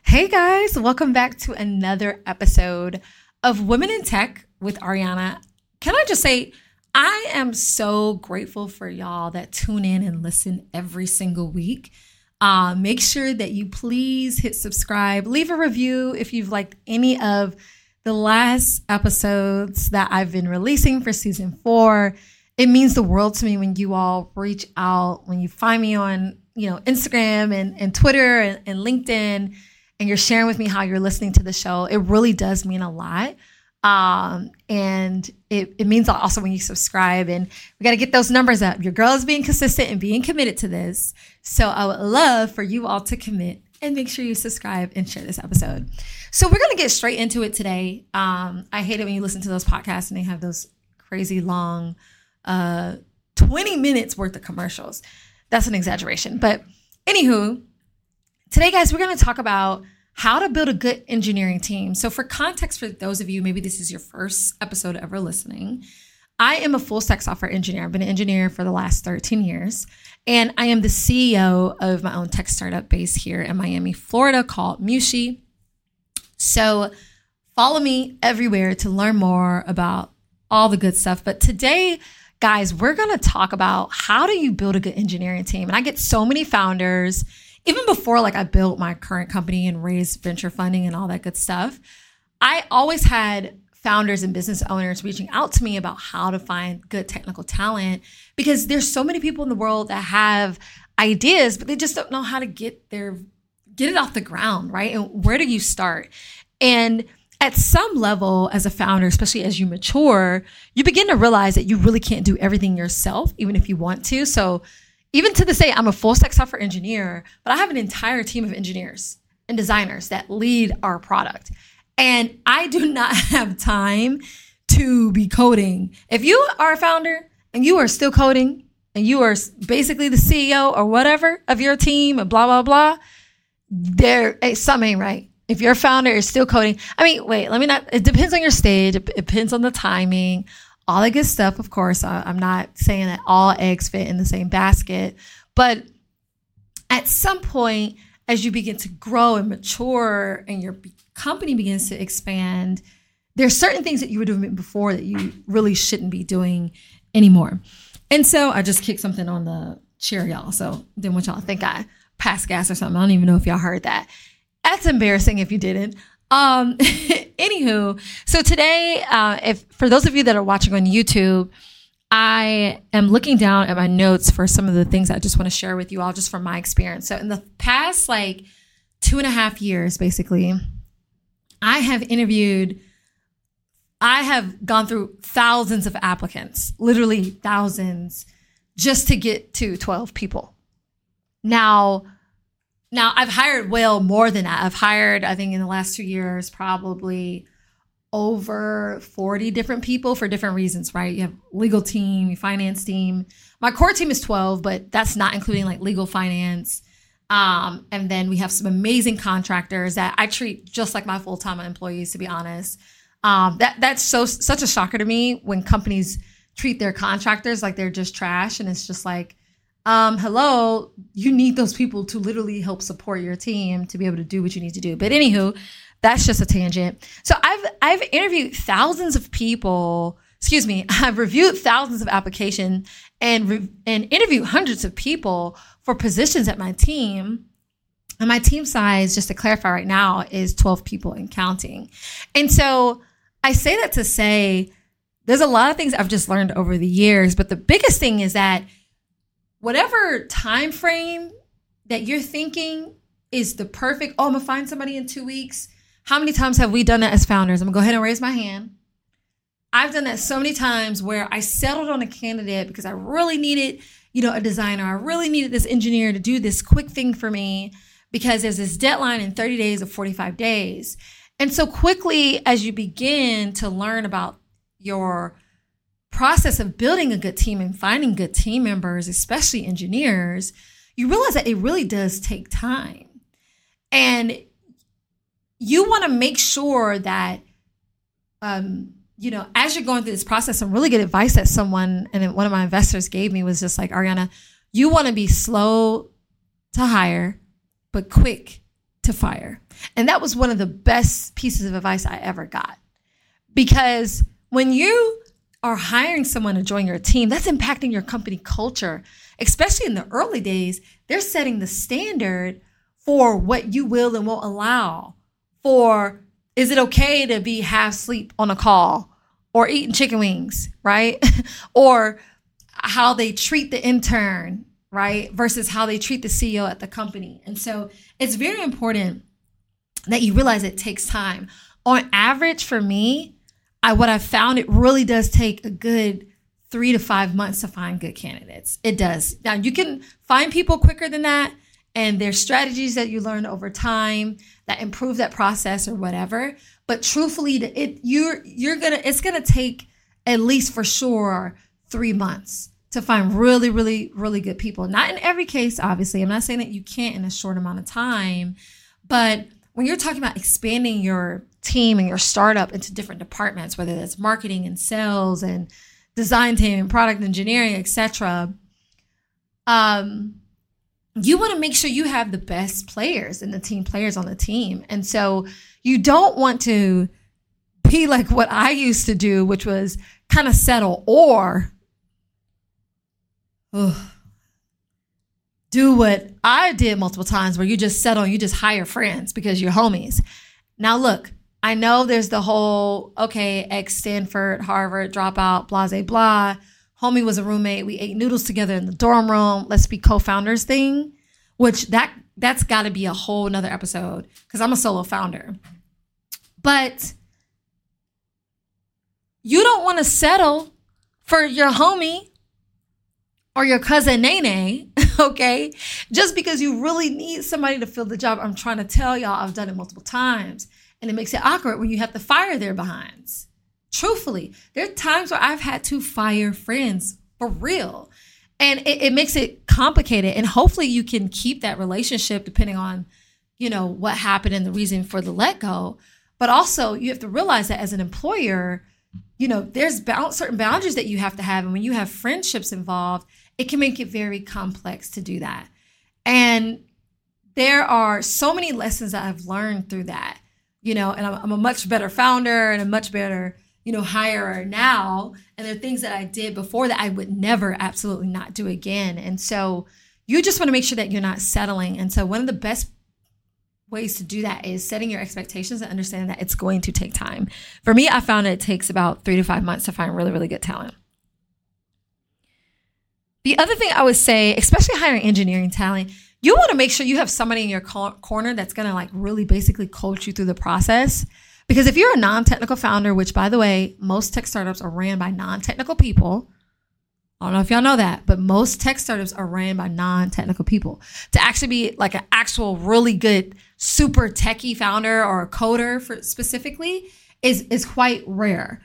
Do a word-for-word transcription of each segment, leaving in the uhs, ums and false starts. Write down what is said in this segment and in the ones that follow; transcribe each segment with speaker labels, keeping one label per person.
Speaker 1: Hey guys, welcome back to another episode of Women in Tech with Ariana. Can I just say, I am so grateful for y'all that tune in and listen every single week. Uh, make sure that you please hit subscribe, leave a review if you've liked any of the last episodes that I've been releasing for season four. It means the world to me when you all reach out, when you find me on, you know, Instagram and, and Twitter and, and LinkedIn, and you're sharing with me how you're listening to the show. It really does mean a lot. Um, and it, it means also when you subscribe, and we got to get those numbers up. Your girl is being consistent and being committed to this. So I would love for you all to commit and make sure you subscribe and share this episode. So we're going to get straight into it today. Um, I hate it when you listen to those podcasts and they have those crazy long, uh, twenty minutes worth of commercials. That's an exaggeration. But anywho, today, guys, we're going to talk about how to build a good engineering team. So for context, for those of you, maybe this is your first episode ever listening, I am a full stack software engineer. I've been an engineer for the last thirteen years, and I am the C E O of my own tech startup based here in Miami, Florida called Mushi. So follow me everywhere to learn more about all the good stuff. But today, guys, we're going to talk about how do you build a good engineering team. And I get so many founders. Even before like I built my current company and raised venture funding and all that good stuff, I always had founders and business owners reaching out to me about how to find good technical talent, because there's so many people in the world that have ideas, but they just don't know how to get their get it off the ground, right? And where do you start? And at some level, as a founder, especially as you mature, you begin to realize that you really can't do everything yourself, even if you want to. So even to this day, I'm a full stack software engineer, but I have an entire team of engineers and designers that lead our product. And I do not have time to be coding. If you are a founder and you are still coding and you are basically the C E O or whatever of your team and blah, blah, blah, there, hey, something ain't right. If your founder is still coding, I mean, wait, let me not, it depends on your stage. It depends on the timing. All that good stuff, of course. I, I'm not saying that all eggs fit in the same basket, but at some point, as you begin to grow and mature and your company begins to expand, there's certain things that you were doing before that you really shouldn't be doing anymore. And so I just kicked something on the chair, y'all. So then what y'all think I passed gas or something? I don't even know if y'all heard that. That's embarrassing if you didn't. Um, anywho, so today, uh, if for those of you that are watching on YouTube, I am looking down at my notes for some of the things I just want to share with you all just from my experience. So in the past, like two and a half years, basically, I have interviewed, I have gone through thousands of applicants, literally thousands, just to get to twelve people. Now, Now, I've hired well more than that. I've hired, I think in the last two years, probably over forty different people for different reasons, right? You have legal team, your finance team. My core team is twelve, but that's not including like legal finance. Um, and then we have some amazing contractors that I treat just like my full-time employees, to be honest. Um, that that's so such a shocker to me when companies treat their contractors like they're just trash. And it's just like, Um, hello, you need those people to literally help support your team to be able to do what you need to do. But anywho, that's just a tangent. So I've, I've interviewed thousands of people, excuse me, I've reviewed thousands of applications and, re- and interviewed hundreds of people for positions at my team. And my team size, just to clarify right now, is twelve people and counting. And so I say that to say, there's a lot of things I've just learned over the years, but the biggest thing is that whatever time frame that you're thinking is the perfect, oh, I'm going to find somebody in two weeks. How many times have we done that as founders? I'm going to go ahead and raise my hand. I've done that so many times where I settled on a candidate because I really needed, you know, a designer. I really needed this engineer to do this quick thing for me because there's this deadline in thirty days or forty-five days. And so quickly as you begin to learn about your process of building a good team and finding good team members, especially engineers, you realize that it really does take time. And you want to make sure that, um, you know, as you're going through this process, some really good advice that someone, and one of my investors gave me was just like, Ariana, you want to be slow to hire, but quick to fire. And that was one of the best pieces of advice I ever got. Because when you are hiring someone to join your team, that's impacting your company culture. Especially in the early days, they're setting the standard for what you will and won't allow. For, is it okay to be half asleep on a call or eating chicken wings, right? Or how they treat the intern, right? Versus how they treat the C E O at the company. And so it's very important that you realize it takes time. On average, for me, I what I've found, it really does take a good three to five months to find good candidates. It does. Now, you can find people quicker than that, and there's strategies that you learn over time that improve that process or whatever. But truthfully, it you're you're gonna it's gonna take at least for sure three months to find really, really, really good people. Not in every case, obviously. I'm not saying that you can't in a short amount of time, but when you're talking about expanding your team and your startup into different departments, whether that's marketing and sales and design team and product engineering, et cetera, um, you want to make sure you have the best players and the team players on the team. And so you don't want to be like what I used to do, which was kind of settle, or ugh, do what I did multiple times where you just settle and you just hire friends because you're homies. Now, look, I know there's the whole, okay, ex-Stanford, Harvard, dropout, blah, blah, blah. Homie was a roommate. We ate noodles together in the dorm room. Let's be co-founders thing, which that, that's got to be a whole nother episode because I'm a solo founder. But you don't want to settle for your homie or your cousin Nene, okay? Just because you really need somebody to fill the job. I'm trying to tell y'all, I've done it multiple times. And it makes it awkward when you have to fire their behinds. Truthfully, there are times where I've had to fire friends for real. And it, it makes it complicated. And hopefully you can keep that relationship depending on, you know, what happened and the reason for the let go. But also you have to realize that as an employer, you know, there's bound, certain boundaries that you have to have. And when you have friendships involved, it can make it very complex to do that. And there are so many lessons that I've learned through that. You know, and I'm, I'm a much better founder and a much better, you know, hirer now. And there are things that I did before that I would never, absolutely not do again. And so you just want to make sure that you're not settling. And so one of the best ways to do that is setting your expectations and understanding that it's going to take time. For me, I found it takes about three to five months to find really, really good talent. The other thing I would say, especially hiring engineering talent, you want to make sure you have somebody in your co- corner that's going to like really basically coach you through the process. Because if you're a non-technical founder, which by the way, most tech startups are ran by non-technical people. I don't know if y'all know that, but most tech startups are ran by non-technical people. To actually be like an actual really good, super techie founder or a coder for specifically is, is quite rare.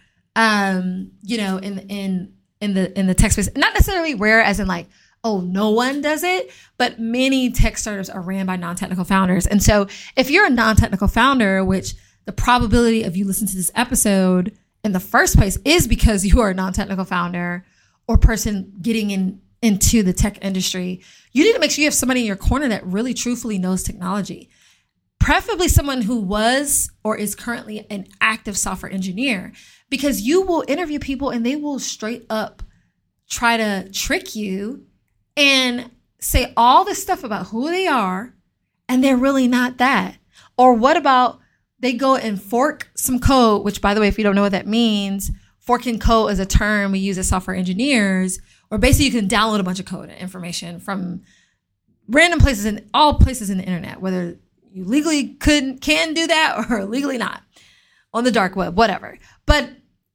Speaker 1: Um, you know, in, in, in the, in the tech space, not necessarily rare as in like, oh, no one does it, but many tech startups are ran by non-technical founders. And so if you're a non-technical founder, which the probability of you listening to this episode in the first place is because you are a non-technical founder or person getting in into the tech industry, you need to make sure you have somebody in your corner that really truthfully knows technology. Preferably someone who was or is currently an active software engineer, because you will interview people and they will straight up try to trick you and say all this stuff about who they are, and they're really not that. Or what about they go and fork some code, which by the way, if you don't know what that means, forking code is a term we use as software engineers, or basically you can download a bunch of code information from random places in all places in the internet, whether you legally could can do that or legally not, on the dark web, whatever. But,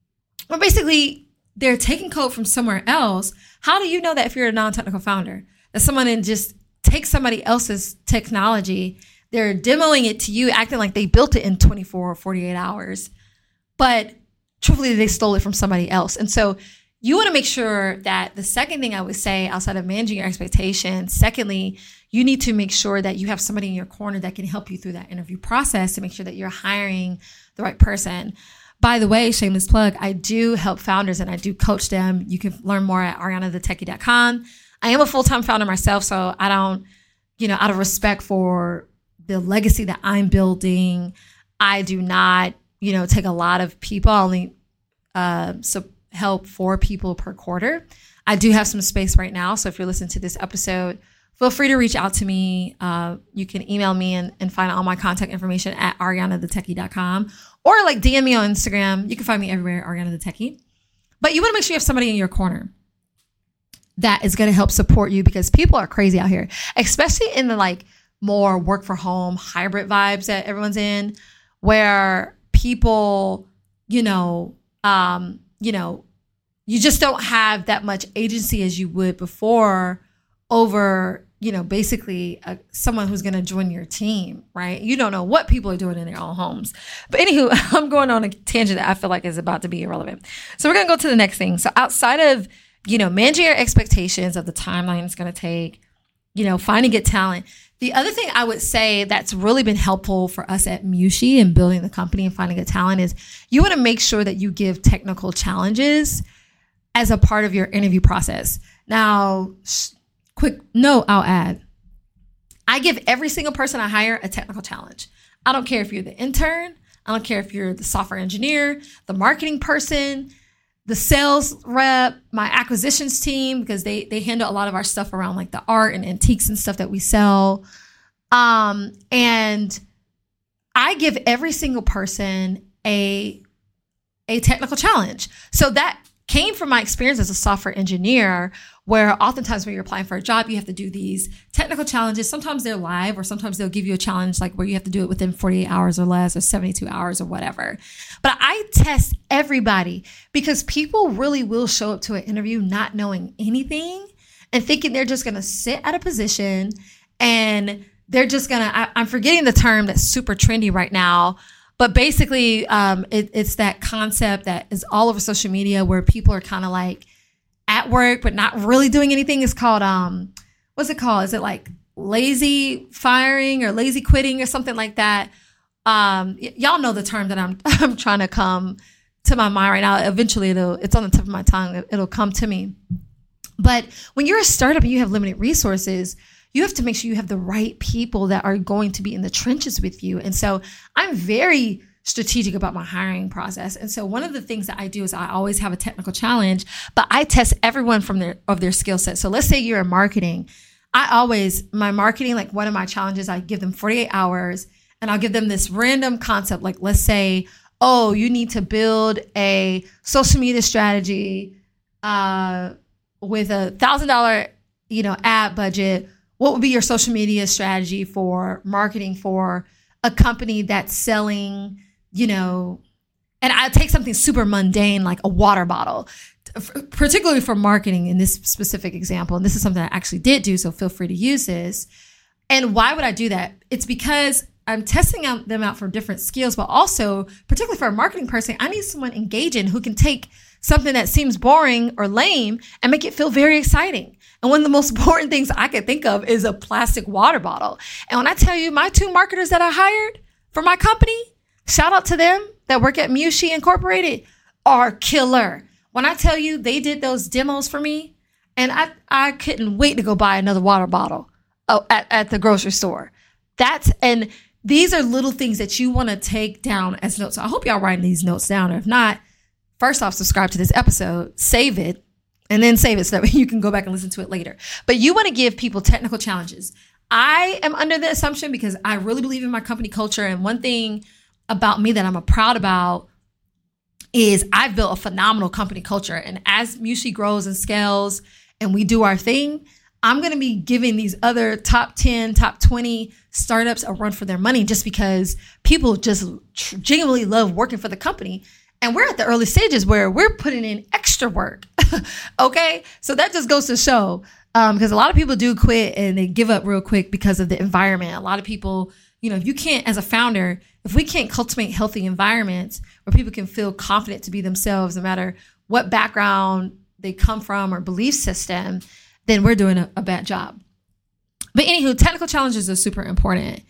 Speaker 1: but basically, they're taking code from somewhere else. How do you know that if you're a non-technical founder, that someone in just takes somebody else's technology, they're demoing it to you, acting like they built it in twenty-four or forty-eight hours, but truthfully they stole it from somebody else. And so you want to make sure that the second thing I would say outside of managing your expectations, secondly, you need to make sure that you have somebody in your corner that can help you through that interview process to make sure that you're hiring the right person. By the way, shameless plug, I do help founders and I do coach them. You can learn more at ariana the techie dot com. I am a full-time founder myself, so I don't, you know, out of respect for the legacy that I'm building. I do not, you know, take a lot of people. I only uh, so help four people per quarter. I do have some space right now. So if you're listening to this episode, feel free to reach out to me. Uh, you can email me and, and find all my contact information at ariana the techie dot com, or like D M me on Instagram. You can find me everywhere, Ariana the Techie. But you want to make sure you have somebody in your corner that is going to help support you, because people are crazy out here, especially in the like more work for home hybrid vibes that everyone's in, where people, you know, um, you know, you just don't have that much agency as you would before over, you know, basically uh, someone who's going to join your team, right? You don't know what people are doing in their own homes. But anywho, I'm going on a tangent that I feel like is about to be irrelevant. So we're going to go to the next thing. So outside of, you know, managing your expectations of the timeline it's going to take, you know, finding good talent. The other thing I would say that's really been helpful for us at Mushi and building the company and finding good talent is you want to make sure that you give technical challenges as a part of your interview process. Now, sh- quick note I'll add. I give every single person I hire a technical challenge. I don't care if you're the intern. I don't care if you're the software engineer, the marketing person, the sales rep, my acquisitions team, because they they handle a lot of our stuff around like the art and antiques and stuff that we sell. Um, and I give every single person a, a technical challenge. So that came from my experience as a software engineer, where oftentimes when you're applying for a job, you have to do these technical challenges. Sometimes they're live, or sometimes they'll give you a challenge like where you have to do it within forty-eight hours or less, or seventy-two hours or whatever. But I test everybody, because people really will show up to an interview not knowing anything and thinking they're just going to sit at a position and they're just going to, I'm forgetting the term that's super trendy right now, but basically, um, it, it's that concept that is all over social media where people are kind of like at work, but not really doing anything. It's called, um, what's it called? Is it like lazy firing or lazy quitting or something like that? Um, y- y'all know the term that I'm, I'm trying to come to my mind right now. Eventually it'll, it's on the tip of my tongue. It, it'll come to me. But when you're a startup and you have limited resources, you have to make sure you have the right people that are going to be in the trenches with you. And so I'm very strategic about my hiring process. And so one of the things that I do is I always have a technical challenge, but I test everyone from their, of their skill set. So let's say you're in marketing. I always, my marketing, like one of my challenges, I give them forty-eight hours and I'll give them this random concept. Like let's say, oh, you need to build a social media strategy uh, with a thousand dollar, you know, ad budget. What would be your social media strategy for marketing for a company that's selling, you know, and I take something super mundane like a water bottle, particularly for marketing in this specific example. And this is something I actually did do, so feel free to use this. And why would I do that? It's because I'm testing out them out for different skills, but also, particularly for a marketing person, I need someone engaging who can take something that seems boring or lame and make it feel very exciting. And one of the most important things I could think of is a plastic water bottle. And when I tell you my two marketers that I hired for my company, shout out to them that work at Mushi Incorporated, are killer. When I tell you they did those demos for me, and I, I couldn't wait to go buy another water bottle oh, at, at the grocery store. That's, and these are little things that you want to take down as notes. So I hope y'all writing these notes down. Or if not, first off, subscribe to this episode, save it, and then save it so that you can go back and listen to it later. But you want to give people technical challenges. I am under the assumption, because I really believe in my company culture. And one thing about me that I'm proud about is I've built a phenomenal company culture. And as Mushi grows and scales and we do our thing, I'm going to be giving these other top ten, top twenty startups a run for their money, just because people just genuinely love working for the company. And we're at the early stages where we're putting in extra work. Okay. So that just goes to show, um, because a lot of people do quit and they give up real quick because of the environment. A lot of people, you know, if you can't, as a founder, if we can't cultivate healthy environments where people can feel confident to be themselves, no matter what background they come from or belief system, then we're doing a, a bad job. But anywho, technical challenges are super important.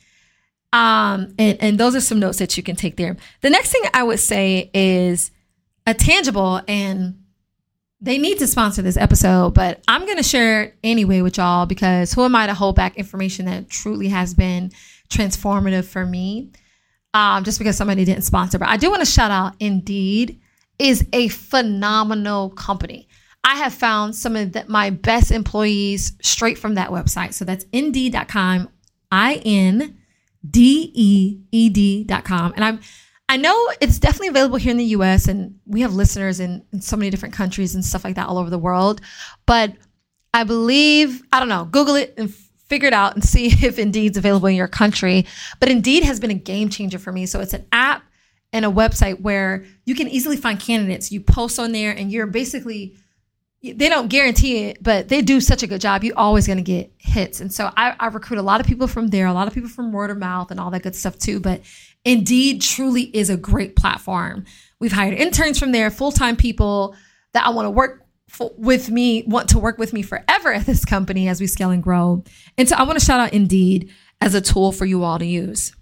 Speaker 1: Um, and, and those are some notes that you can take there. The next thing I would say is a tangible, and they need to sponsor this episode, but I'm going to share it anyway with y'all, because who am I to hold back information that truly has been transformative for me, um, just because somebody didn't sponsor. But I do want to shout out Indeed is a phenomenal company. I have found some of the, my best employees straight from that website. So that's indeed dot com, I N D E E D dot com. And I'm, I know it's definitely available here in the U S, and we have listeners in, in so many different countries and stuff like that all over the world. But I believe, I don't know, Google it and figure it out and see if Indeed's available in your country. But Indeed has been a game changer for me. So it's an app and a website where you can easily find candidates. You post on there and you're basically, they don't guarantee it, but they do such a good job. You're always going to get hits. And so I, I recruit a lot of people from there, a lot of people from word of mouth and all that good stuff too. But Indeed truly is a great platform. We've hired interns from there, full-time people that I want to work for, with me, want to work with me forever at this company as we scale and grow. And so I want to shout out Indeed as a tool for you all to use.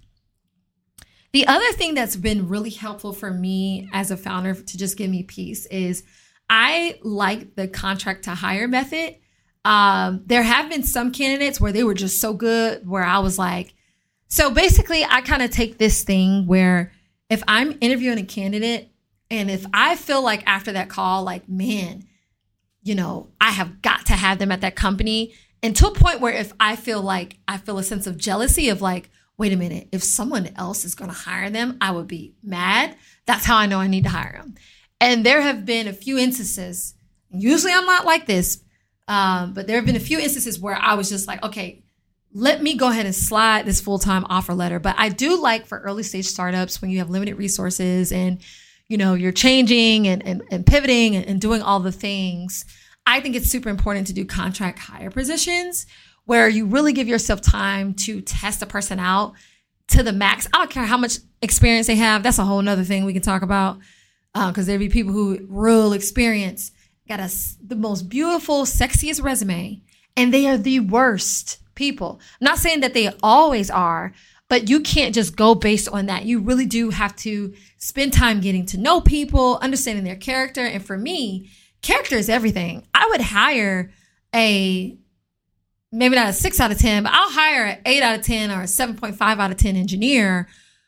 Speaker 1: The other thing that's been really helpful for me as a founder to just give me peace is I like the contract to hire method. Um, there have been some candidates where they were just so good where I was like, so basically I kind of take this thing where if I'm interviewing a candidate and if I feel like after that call, like, man, you know, I have got to have them at that company, and to a point where if I feel like I feel a sense of jealousy of like, wait a minute, if someone else is going to hire them, I would be mad. That's how I know I need to hire them. And there have been a few instances, usually I'm not like this, um, but there have been a few instances where I was just like, okay, let me go ahead and slide this full-time offer letter. But I do like for early stage startups when you have limited resources and, you know, you're changing and, and, and pivoting and, and doing all the things, I think it's super important to do contract hire positions where you really give yourself time to test a person out to the max. I don't care how much experience they have. That's a whole nother thing we can talk about. Because uh, there'd be people who real experience, got a, the most beautiful, sexiest resume, and they are the worst people. I'm not saying that they always are, but you can't just go based on that. You really do have to spend time getting to know people, understanding their character. And for me, character is everything. I would hire a, maybe not a six out of ten, but I'll hire an eight out of ten or a seven point five out of ten engineer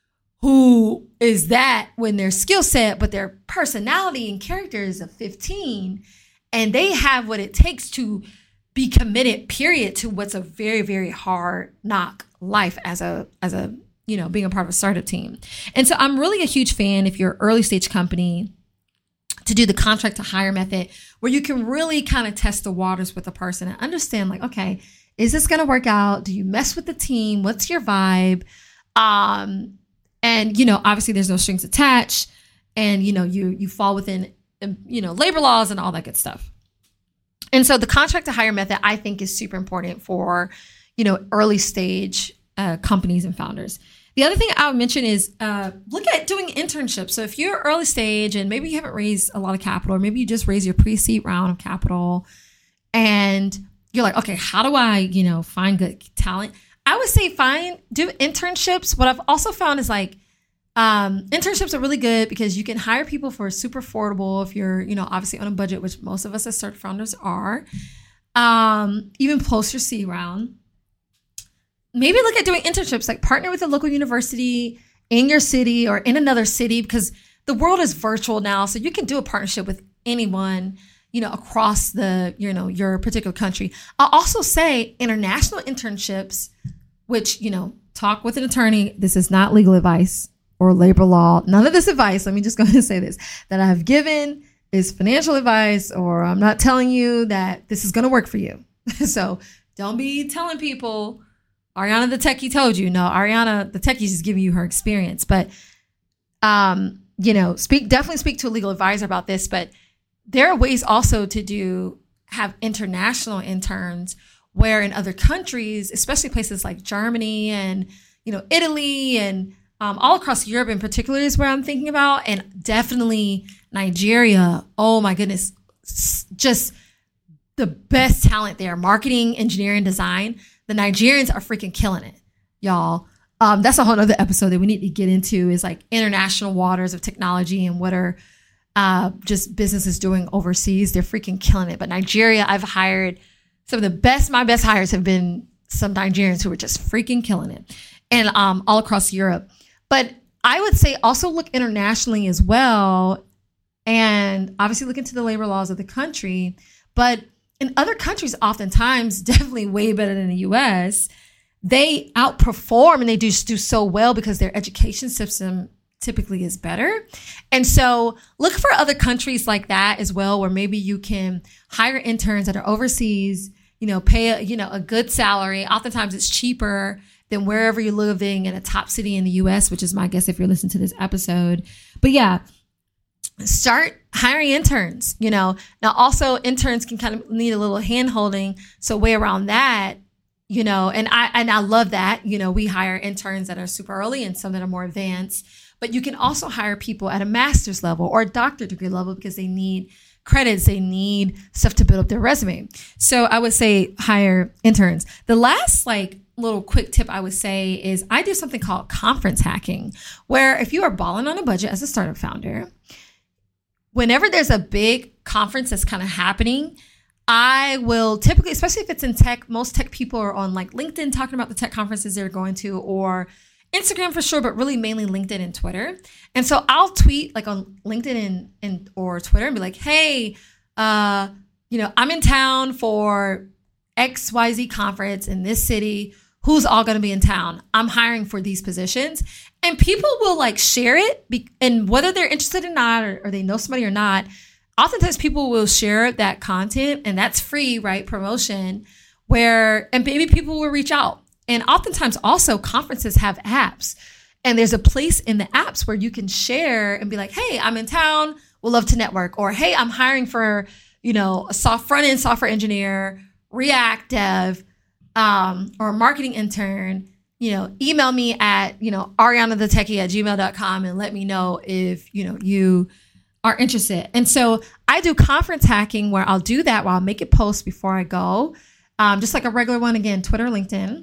Speaker 1: who is that when their skill set, but their personality and character is a fifteen, and they have what it takes to be committed, period, to what's a very, very hard knock life as a, as a, you know, being a part of a startup team. And so I'm really a huge fan if you're an early stage company to do the contract to hire method where you can really kind of test the waters with a person and understand like, okay, is this going to work out? Do you mess with the team? What's your vibe? Um, And, you know, obviously there's no strings attached and, you know, you you fall within, you know, labor laws and all that good stuff. And so the contract to hire method, I think, is super important for, you know, early stage uh, companies and founders. The other thing I would mention is uh, look at doing internships. So if you're early stage and maybe you haven't raised a lot of capital, or maybe you just raised your pre-seed round of capital and you're like, okay, how do I, you know, find good talent? I would say find, do internships. What I've also found is like, um, internships are really good because you can hire people for super affordable if you're, you know, obviously on a budget, which most of us as startup founders are. Um, even post your seed round. Maybe look at doing internships, like partner with a local university in your city or in another city, because the world is virtual now. So you can do a partnership with anyone, you know, across the, you know, your particular country. I'll also say international internships, which, you know, talk with an attorney. This is not legal advice or labor law. None of this advice, let me just go ahead and say this, that I have given is financial advice, or I'm not telling you that this is going to work for you. So don't be telling people, Ariana the techie told you. No, Ariana the techie is just giving you her experience. But, um, you know, speak definitely speak to a legal advisor about this. But there are ways also to do, have international interns where in other countries, especially places like Germany and, you know, Italy and um, all across Europe in particular is where I'm thinking about. And definitely Nigeria. Oh my goodness. Just the best talent there. Marketing, engineering, design. The Nigerians are freaking killing it, y'all. Um, that's a whole other episode that we need to get into, is like international waters of technology and what are uh, just businesses doing overseas. They're freaking killing it. But Nigeria, I've hired some of the best, my best hires have been some Nigerians who are just freaking killing it. and um, all across Europe. But I would say also look internationally as well. And obviously look into the labor laws of the country. But in other countries, oftentimes, definitely way better than the U S, they outperform and they do, do so well because their education system typically is better. And so look for other countries like that as well, where maybe you can hire interns that are overseas, you know, pay a, you know, a good salary. Oftentimes it's cheaper than wherever you're living in a top city in the U S, which is my guess if you're listening to this episode. But yeah, start hiring interns, you know. Now also interns can kind of need a little hand holding. So way around that, you know, and I, and I love that, you know, we hire interns that are super early and some that are more advanced, but you can also hire people at a master's level or a doctorate degree level because they need credits. They need stuff to build up their resume. So I would say hire interns. The last like little quick tip I would say is I do something called conference hacking, where if you are balling on a budget as a startup founder, whenever there's a big conference that's kind of happening, I will typically, especially if it's in tech, most tech people are on like LinkedIn talking about the tech conferences they're going to, or Instagram for sure, but really mainly LinkedIn and Twitter. And so I'll tweet like on LinkedIn and, and or Twitter and be like, hey, uh, you know, I'm in town for X Y Z conference in this city. Who's all going to be in town? I'm hiring for these positions. And people will like share it. Be- and whether they're interested or not, or, or they know somebody or not, oftentimes people will share that content, and that's free, right? Promotion where, and maybe people will reach out. And oftentimes also conferences have apps, and there's a place in the apps where you can share and be like, hey, I'm in town. We'll love to network. Or, hey, I'm hiring for, you know, a soft front end software engineer, React dev, um, or a marketing intern. You know, email me at, you know, ariana the techie at gmail dot com and let me know if, you know, you are interested. And so I do conference hacking where I'll do that while I'll make it post before I go. Um, just like a regular one, again, Twitter, LinkedIn.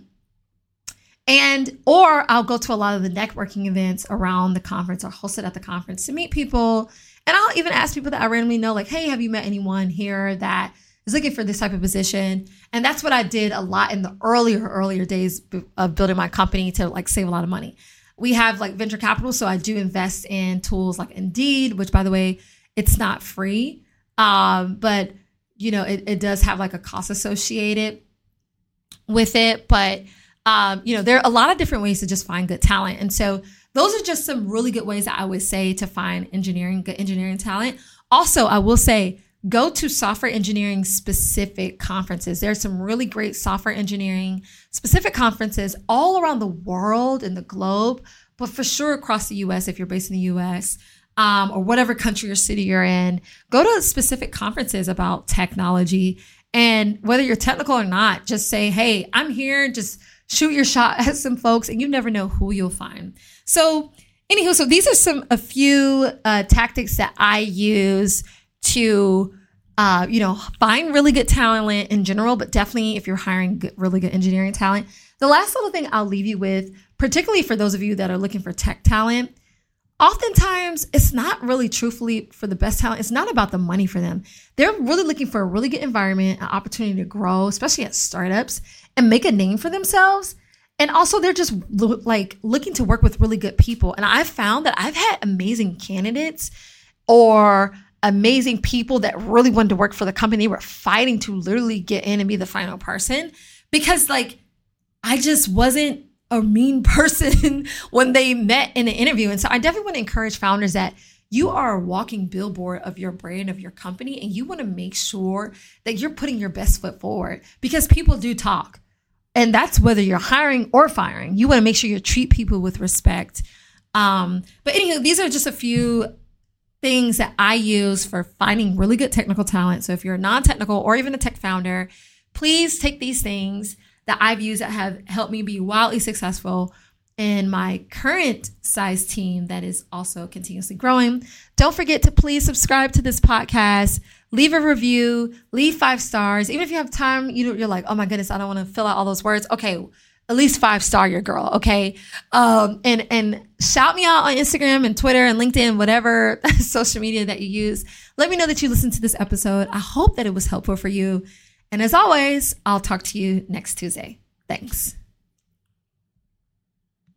Speaker 1: And, or I'll go to a lot of the networking events around the conference or host it at the conference to meet people. And I'll even ask people that I randomly know, like, hey, have you met anyone here that is looking for this type of position? And that's what I did a lot in the earlier, earlier days of building my company to like save a lot of money. We have like venture capital. So I do invest in tools like Indeed, which by the way, it's not free. Um, but you know, it, it does have like a cost associated with it. But um, you know, there are a lot of different ways to just find good talent. And so those are just some really good ways that I would say to find engineering, good engineering talent. Also, I will say, go to software engineering specific conferences. There's some really great software engineering specific conferences all around the world and the globe, but for sure across the U S if you're based in the U S, um, or whatever country or city you're in. Go to specific conferences about technology, and whether you're technical or not, just say, hey, I'm here, just shoot your shot at some folks, and you never know who you'll find. So anywho, so these are some, a few uh, tactics that I use to, uh, you know, find really good talent in general, but definitely if you're hiring good, really good engineering talent. The last little thing I'll leave you with, particularly for those of you that are looking for tech talent, oftentimes it's not really truthfully for the best talent. It's not about the money for them. They're really looking for a really good environment, an opportunity to grow, especially at startups, and make a name for themselves. And also they're just lo- like looking to work with really good people. And I've found that I've had amazing candidates or amazing people that really wanted to work for the company. They were fighting to literally get in and be the final person because like, I just wasn't a mean person when they met in an interview. And so I definitely want to encourage founders that you are a walking billboard of your brand, of your company, and you want to make sure that you're putting your best foot forward because people do talk. And that's whether you're hiring or firing. You want to make sure you treat people with respect. Um, but anyway, these are just a few things that I use for finding really good technical talent. So if you're non-technical or even a tech founder, please take these things that I've used that have helped me be wildly successful in my current size team that is also continuously growing. Don't forget to please subscribe to this podcast, leave a review, leave five stars. Even if you have time, you know, you're like, oh my goodness, I don't want to fill out all those words. Okay, at least five star your girl, okay? Um, and, and shout me out on Instagram and Twitter and LinkedIn, whatever social media that you use. Let me know that you listened to this episode. I hope that it was helpful for you. And as always, I'll talk to you next Tuesday. Thanks.